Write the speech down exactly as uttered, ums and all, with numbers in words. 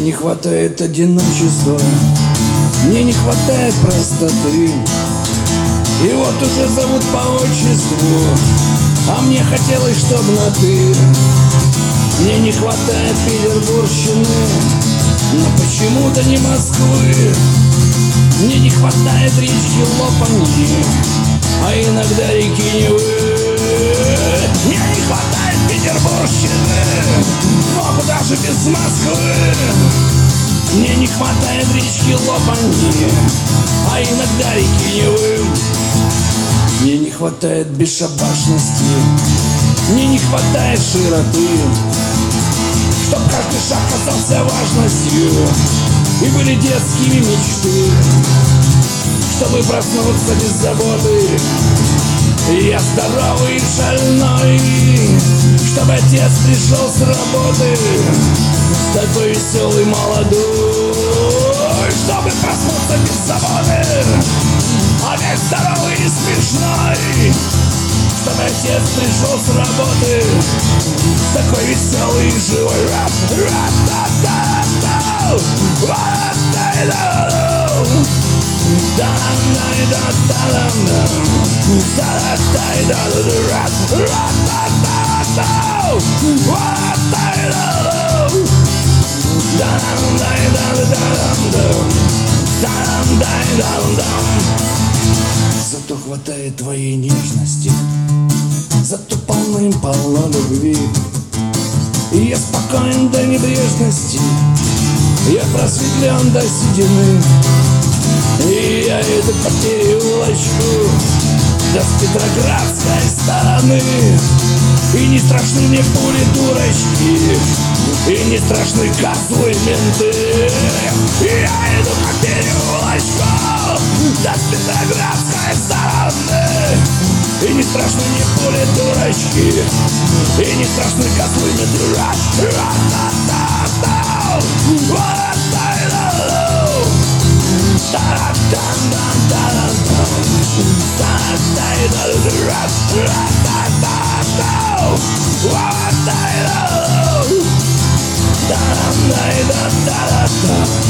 не хватает одиночества, мне не хватает простоты. И вот уже зовут по отчеству, а мне хотелось, чтоб на ты. Мне не хватает петербургщины, но почему-то не Москвы. Мне не хватает речки Лопаньи, а иногда реки Невы. Мне не хватает петербургщины, но куда же без Москвы. Мне не хватает речки Лопаньи, а иногда реки Невы. Мне не хватает бесшабашности, мне не хватает широты, чтоб каждый шаг казался важностью и были детскими мечты. Чтобы проснуться без заботы, я здоровый и шальной. Чтобы отец пришел с работы, такой веселый, молодой. Чтобы проснуться без заботы, опять здоровый и смешной. Чтобы отец пришел с работы, такой веселый и живой. Зато хватает твоей нежности, зато полным-полно любви. И я спокоен до небрежности, я просветлен до седины. И я иду по переулочку до с Петроградской стороны. И не страшны мне пули дурачки, и не страшны козлы менты. И я иду по переулочку до с Петроградской стороны. И не страшны мне пули дурачки, и не страшны козлы менты. Da da da da da da.